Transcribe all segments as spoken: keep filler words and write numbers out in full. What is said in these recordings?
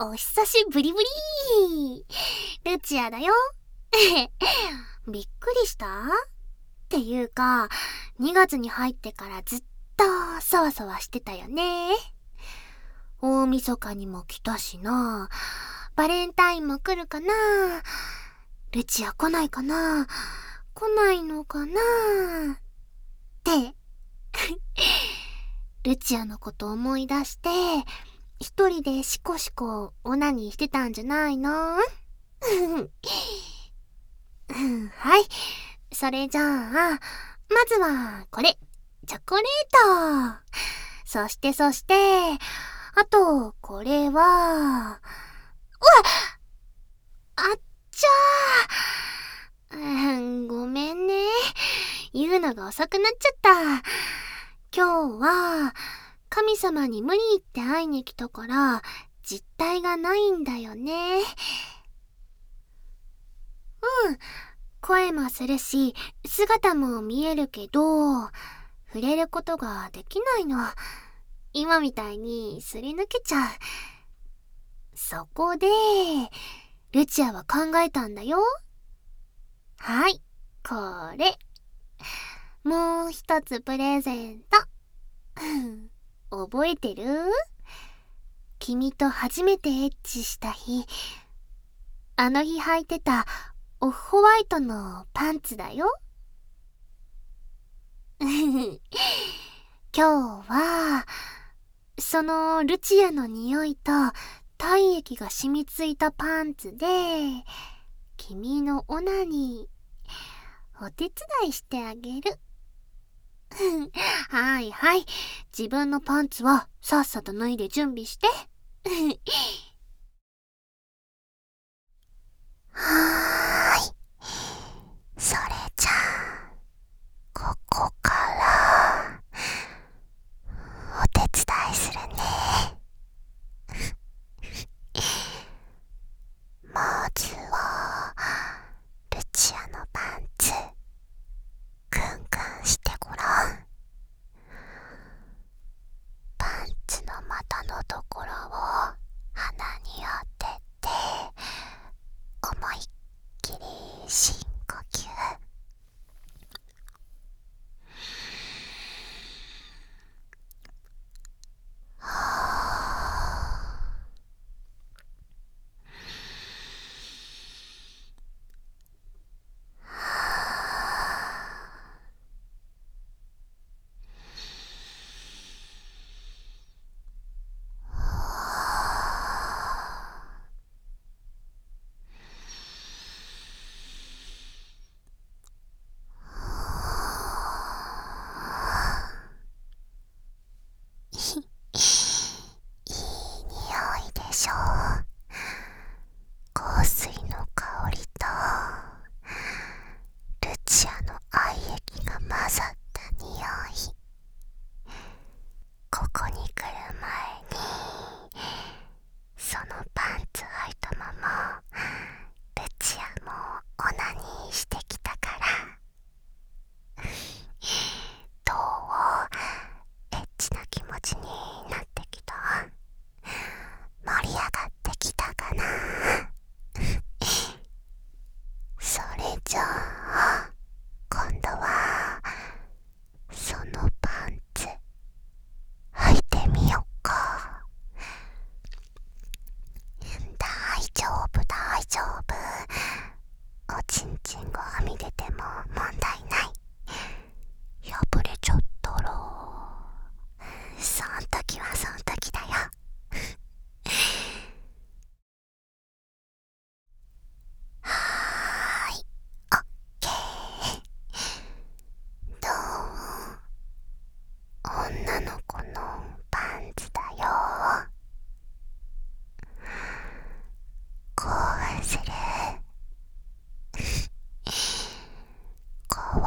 お久しぶりぶりルチアだよ。びっくりしたっていうか、にがつに入ってからずっとそわそわしてたよね。大晦日にも来たしな。バレンタインも来るかな。ルチア来ないかな。来ないのかなってルチアのこと思い出して一人でシコシコオナニーしてたんじゃないの？はい、それじゃあまずはこれチョコレート、そしてそしてあとこれは、うわっ、あっちゃー、うん、ごめんね、言うのが遅くなっちゃった。今日は神様に無理言って会いに来たから実体がないんだよね。うん、声もするし姿も見えるけど触れることができないの。今みたいにすり抜けちゃう。そこでルチアは考えたんだよ。はい、これもう一つプレゼント。覚えてる？君と初めてエッチした日、あの日履いてたオフホワイトのパンツだよ。今日はそのルチアの匂いと体液が染みついたパンツで君のオナニーお手伝いしてあげる。はいはい、自分のパンツはさっさと脱いで準備して。はーい、それじゃあここからお手伝いするね。まずはルチアのパンツクンクンしてごらん。パンツの股のところを鼻に当てて思いっきり深呼吸。いい匂いでしょ。香水の香りとルチアの愛液が混ざった匂い。ここに来る前にそのパンツ履いたままルチアもオナニーしてきたからどう？エッチな気持ちになってきた？盛り上がってきたかな？それじゃあ今度はそのパンツ履いてみよっか。大丈夫大丈夫、おちんちんがはみ出ても問題ない。破れちゃったらそん時はそん時だよ。はーい、オッケー。どう？女の子のパンツだよ。こうする？か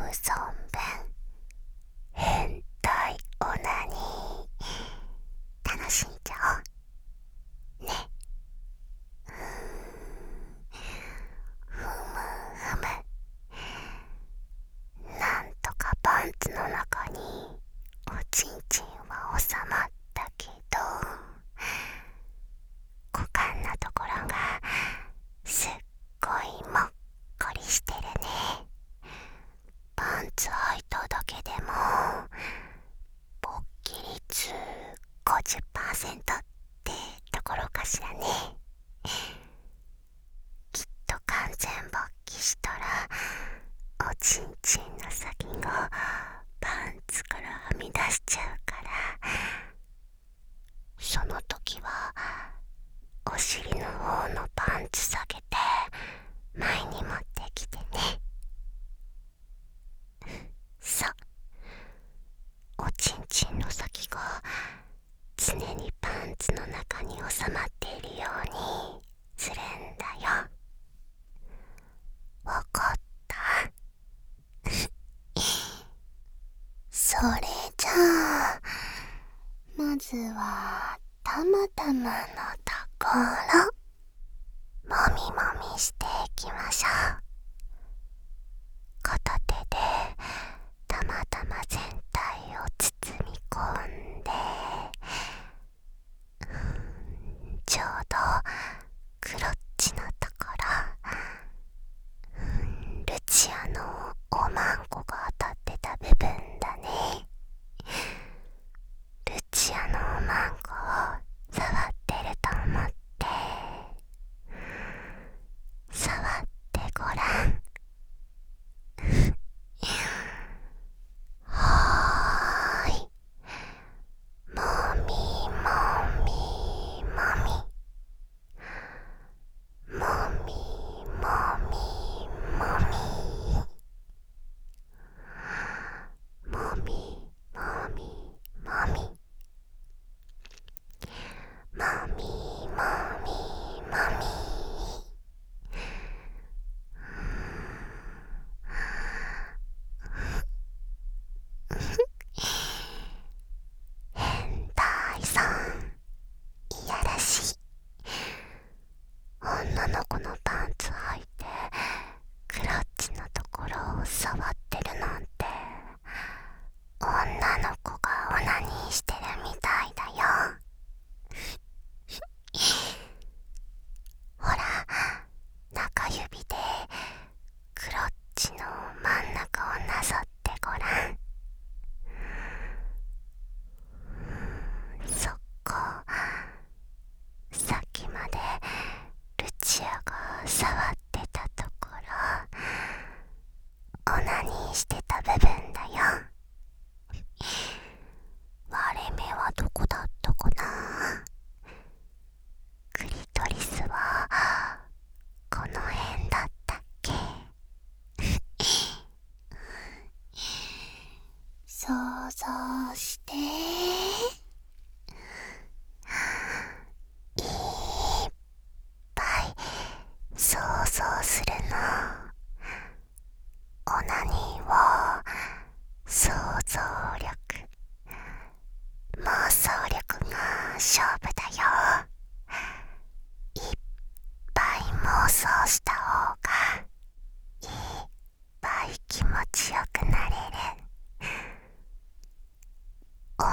存分変態オナニー楽しんじゃおうね。うーんふむふむ、なんとかパンツの中におちんちんは収まったけど、股間のところがすっごいもっこりしてるね。パンツ履いただけでも勃起率 ごじゅっパーセント ってところかしらね。きっと完全勃起したらおちんちんの先がパンツからはみ出しちゃうから、その時はお尻の方のパンツ下げて前に持ってきてね。そう、おちんちんの先が常にパンツの中に収まっているようにするんだよ。わかった。それじゃあまずはたまたまのところもみもみしていきましょう。片手でたまたま全体を包み込んで、ちょうどクロッチのところ、ルチアのおまんこが当たってた部分だね。ルチアのおまんこを触ってると思って触ってごらん。はーい、もみもみもみもみもみもみもみもみもみもみもみもみ。変態さん、いやらしい。女の子のパンツ履いてクロッチのところを触ってるなんて、女の子がオナニーしてるみたいだよ。ほら、中指でクロッチの真ん中をなぞってごらん。そこ、さっきまでルチアが触ってたところ、オナニーしてた部分だよ。割れ目はどこだったかな。クリトリスはこの辺だったっけ。想像していっぱい想像するの。オナニーは想像力、妄想力が勝負だよ。いっぱい妄想した方がいっぱい気持ちよくなれる。オ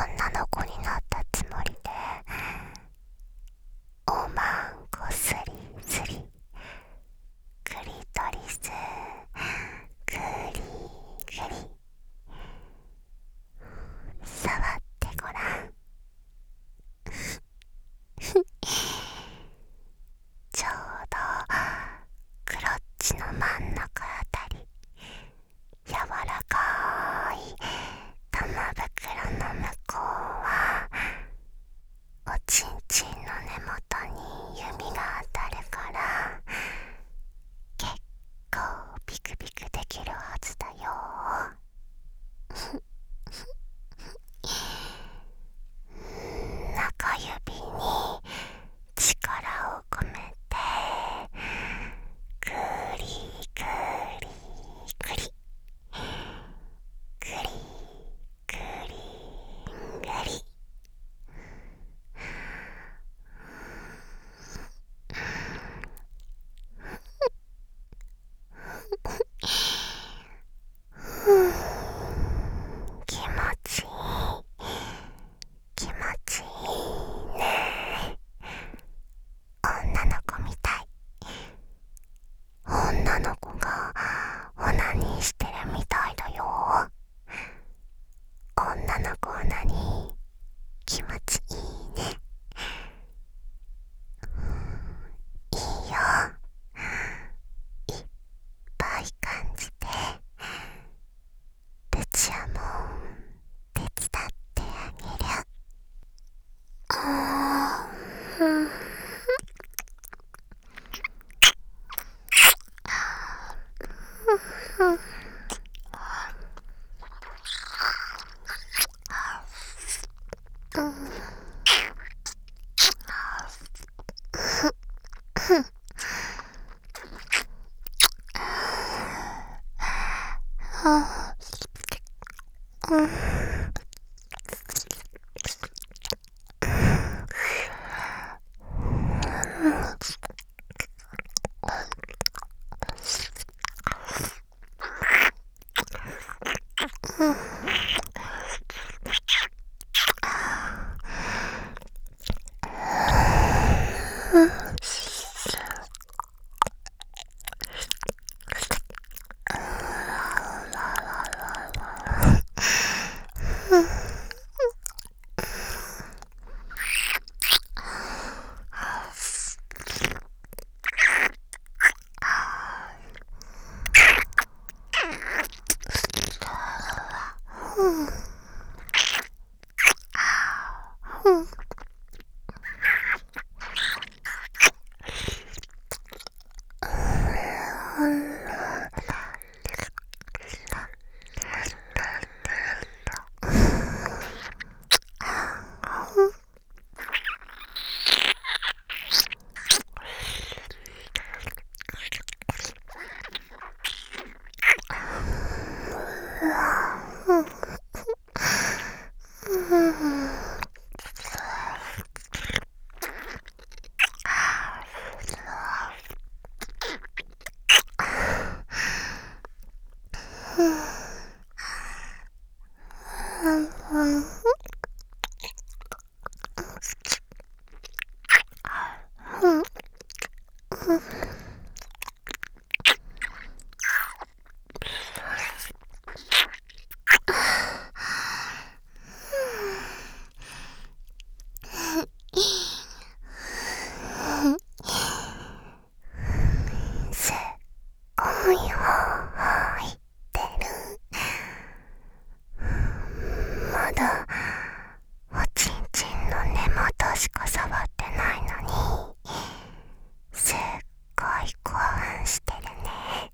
まだおちんちんの根元しか触ってないのにすっごい興奮してるね。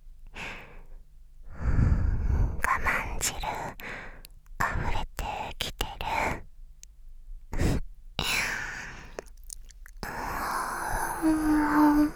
我慢汁溢れてきてる。うん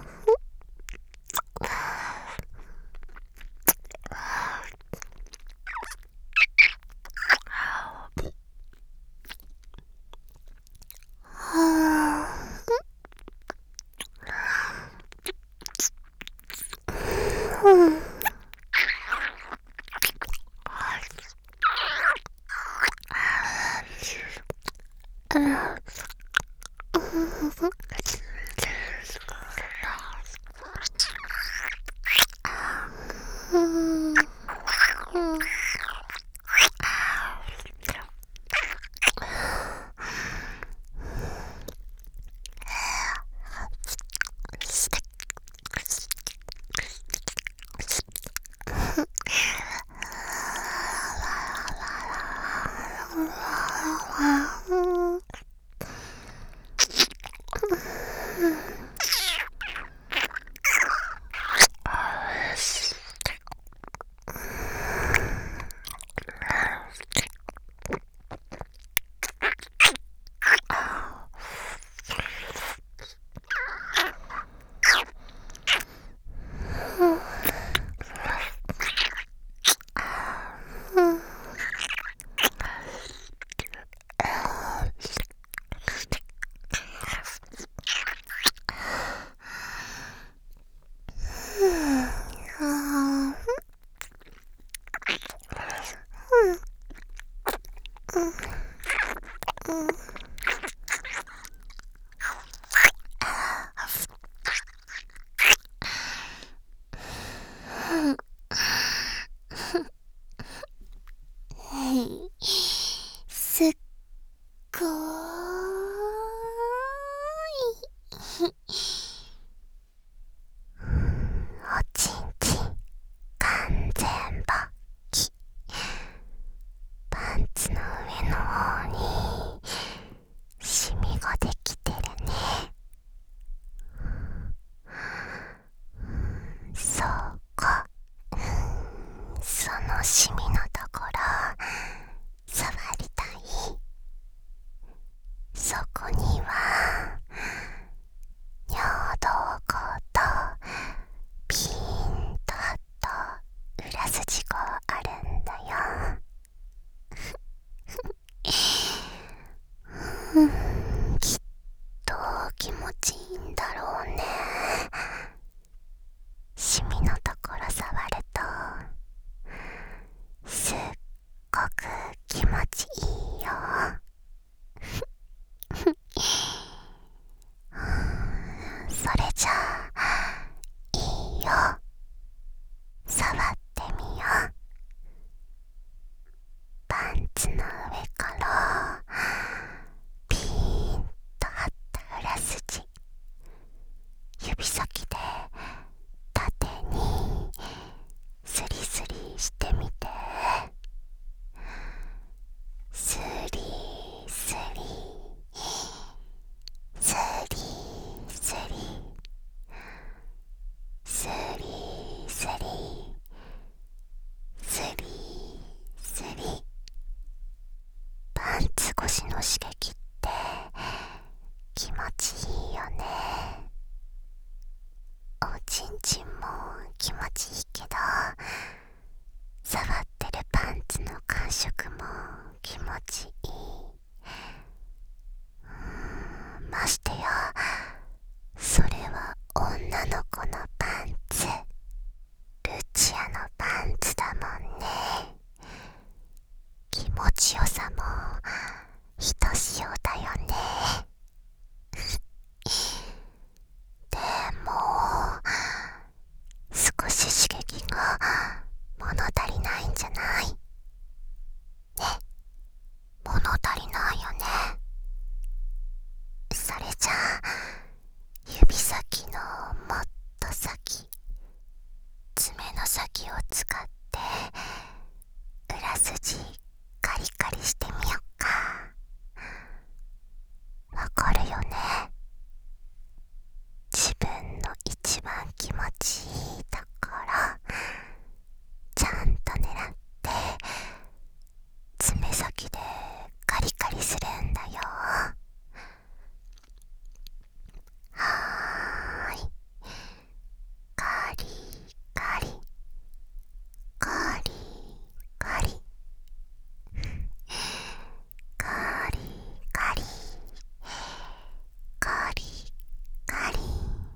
すっごーいおちんちん完全勃起。パンツの上の方にシミができてるね。そうか、そのシミのところ触ツの上からピーンと張った裏筋、指先で縦にスリスリしてみて、スリスリスリスリスリスリスリスリ。パンツ越しの刺激って気持ちいいよね。おちんちんも気持ちいいけど、触ってるパンツの感触も気持ちいい。うーん、ましてやそれは女の子のパンツ、ルチアのパンツだもんね。気持ちよさもひとしおだよね。でも少し刺激が物足りないんじゃない？ね、物足りないよね。それじゃあ指先のもっと先、爪の先を使って裏筋カリカリしてみよっか。わかるよね。自分の一番気持ちいいところちゃんと狙って爪先でカリカリするんだよ。はーい、カリカリカリカリカリカリカリカリ。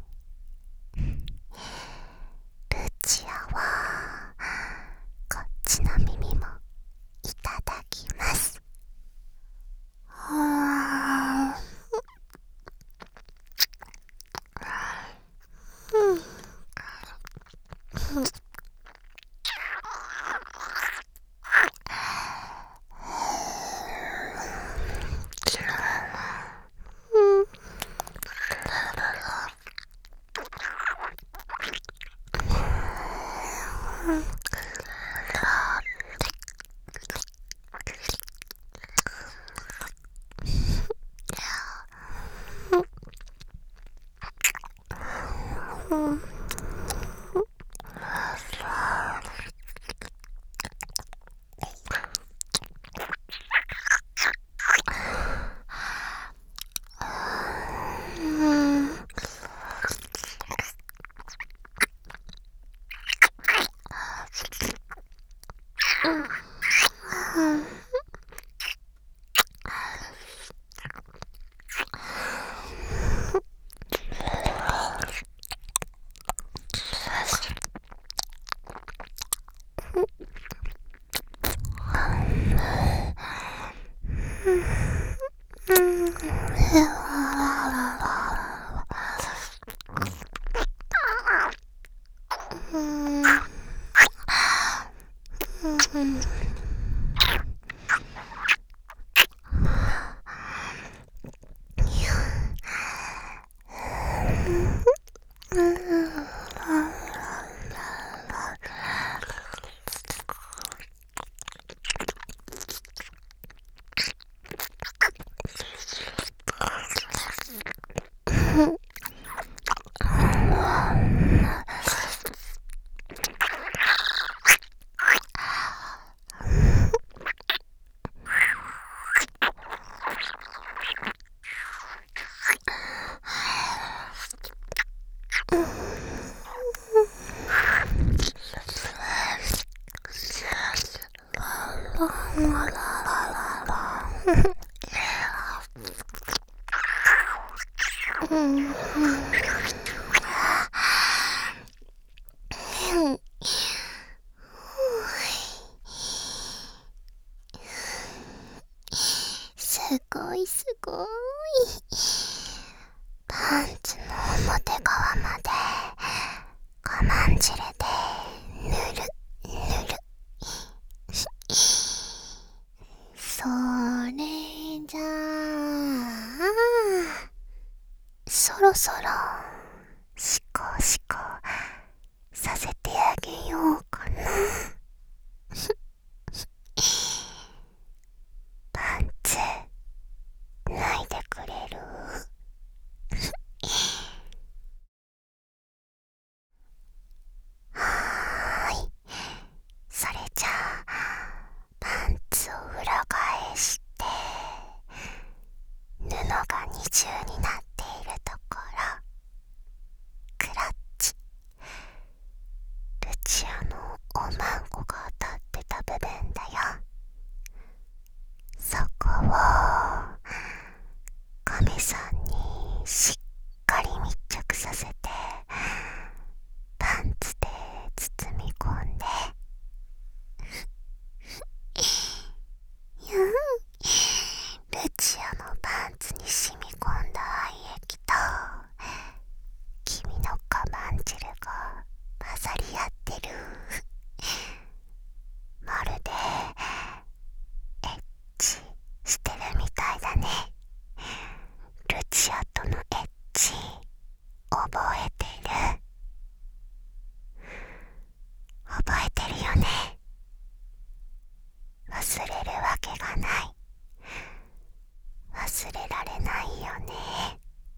ルチアはこっちの耳もいただきます。はーうんうんうんすごいすごい。パンツの表側まで我慢汁でぬるぬる。 それじゃあ、そろそろシコシコさせてあげようかな。パンツ脱いでくれる？はーい。それじゃあパンツを裏返して布が二重になっているところ、クラッチ、ルチアのおまんこが当たってた部分だよ。そこをカメさんにしっかり密着させてパンツで包み込んで、ルチアのパンツに染み込んだ愛液と君のカマン汁が混ざり合ってる。まるでエッチしてるみたいだね。ルチアとのエッチ覚えてる？覚えてるよね。忘れるわけがない。忘れられないよね。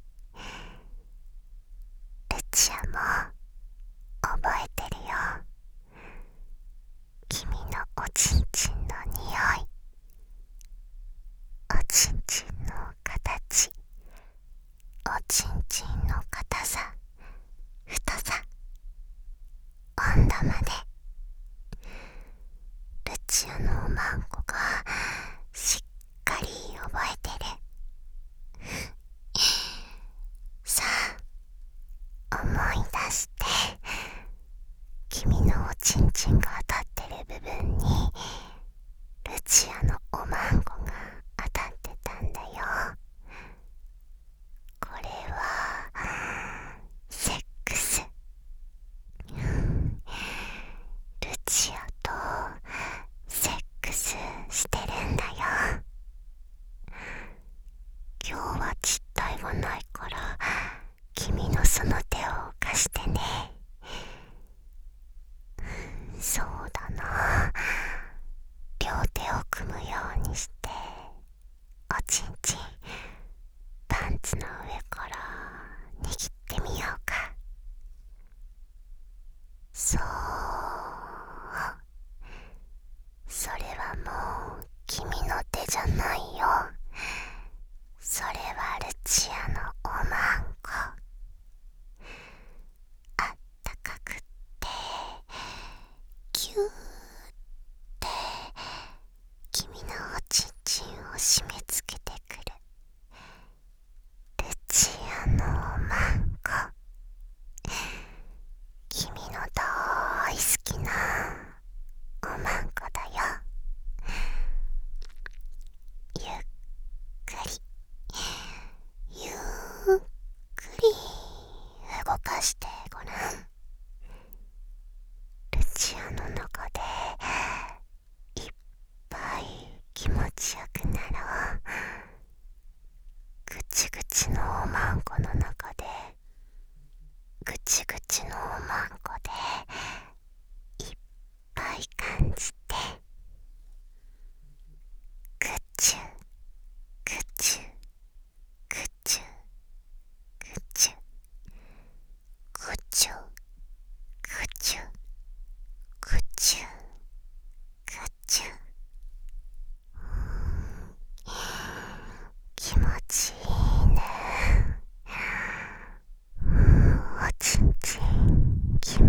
ルチアも覚えてるよ。君のおちんちんの匂い、おちんちんの形、おちんちんの硬さ、太さ、温度まで。ルチアのおまんこがしっかり覚えてる。さあ思い出して、君のおちんちんが当たってる部分にルチアのおまんこが当たってたんだよ。これはセックス。ルチアとセックスしてるんだよ。今日は実体がないから君のその手を貸してね。そうだな、両手を組むようにしておちんちんパンツの上から握ってみようか。そう、それはもう君の手じゃないよ。それはルチアのおまんこ。あったかくってキューって君のおちんちんを締め付けてくるルチアのおまんこ。君の大好きなおまんこだよ。ゆっくりゆっくり動かしてごらん。ルチアの中でいっぱい気持ちよくなろう。ぐちぐちのおまんこの中でぐちぐちのおまんこでいっぱい感じて、ぐちゅぐちゅぐちゅぐちゅぐちゅぐちゅぐちゅぐちゅ。気持ちいいね。おちんちん気持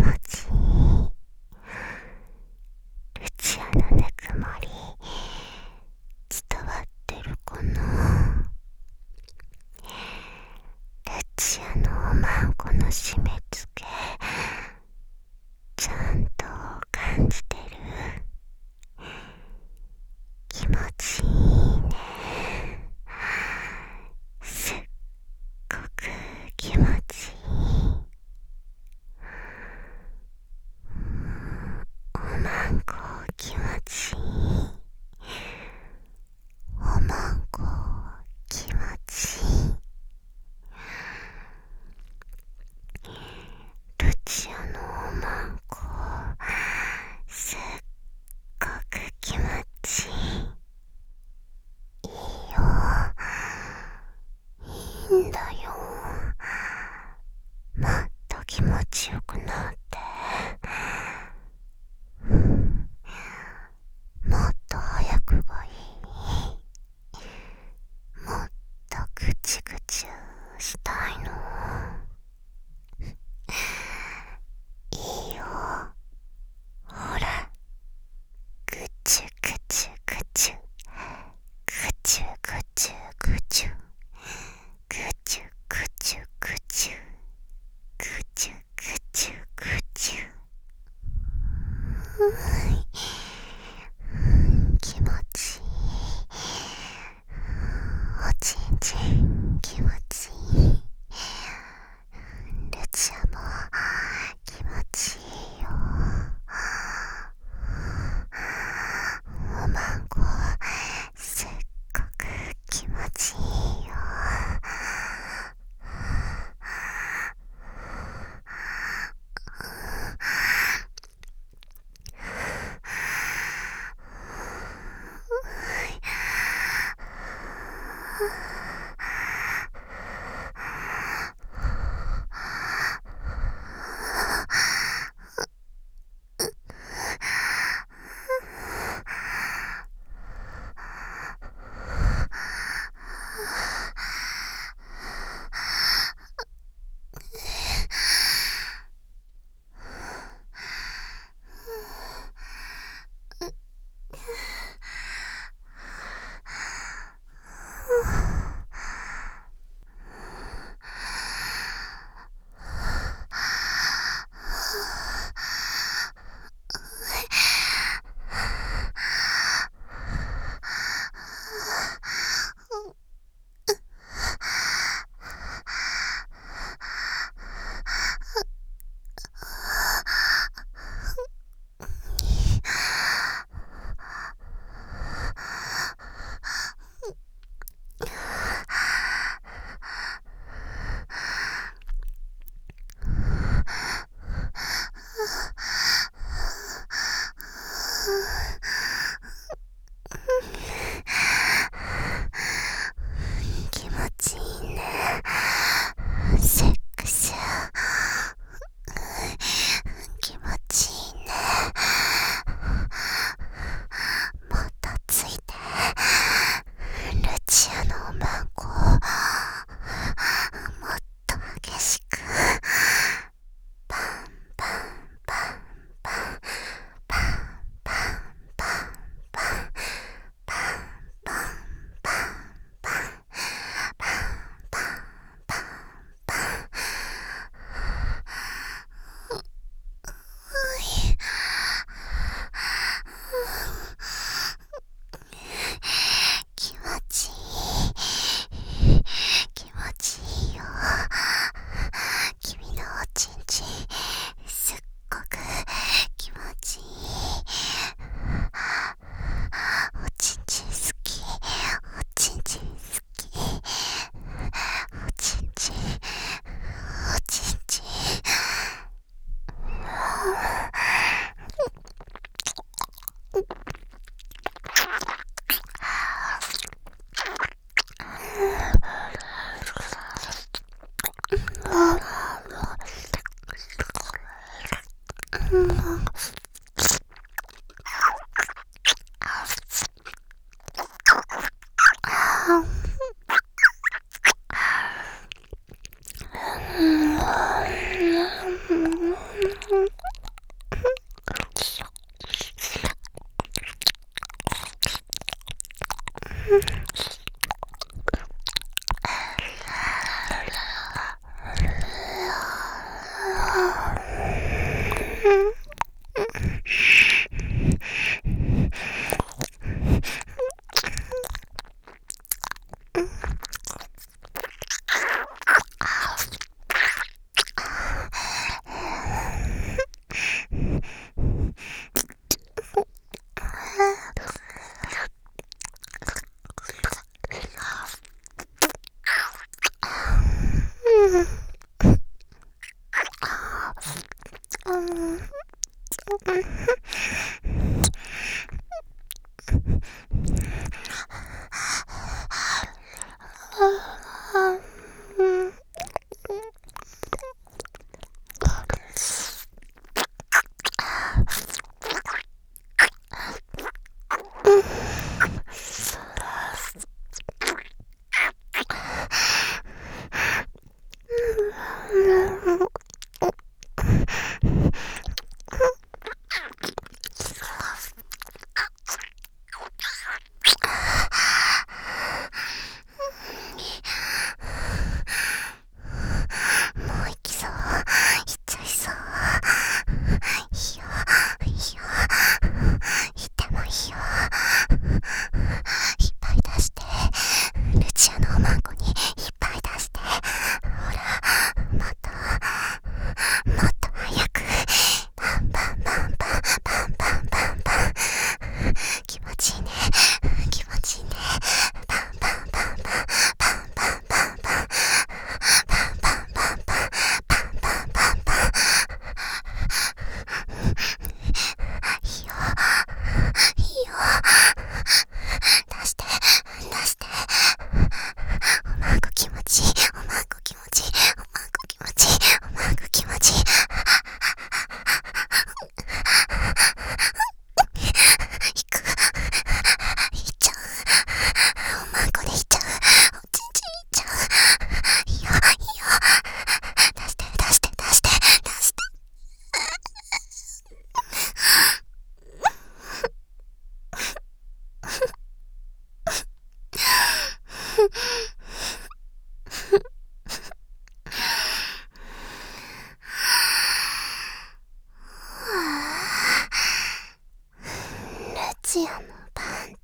気持ちいいね。セックス。気持ちいいね。もっとついて。ルチアのおまんこ。もっと激しく。パンパンパンパンパンパンパンパンパンパンパンパンパンパンパン。気持ちいい。気持ちいいよ。君のおちんちんすっごく気持ちいい。おちんちん好き。おちんちん好き。おちんちんおちんちん。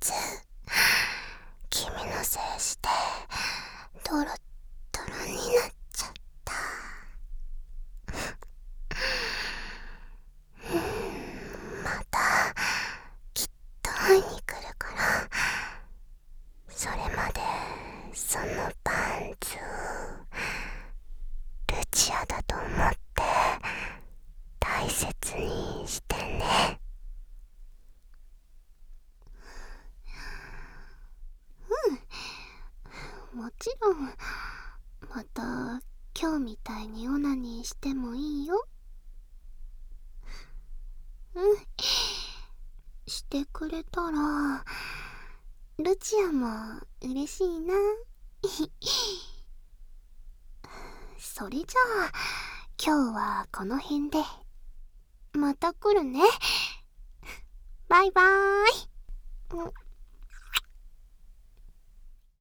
つ君のせいしてドロッドロになっちゃった。またきっと会いに来るから、それまでそのパンツをルチアだと思って大切にしてね。うん、もちろんまた今日みたいにオナニーしてもいいよ。うん、してくれたらルチアも嬉しいな。それじゃあ今日はこの辺で。また来るね。バイバーイ。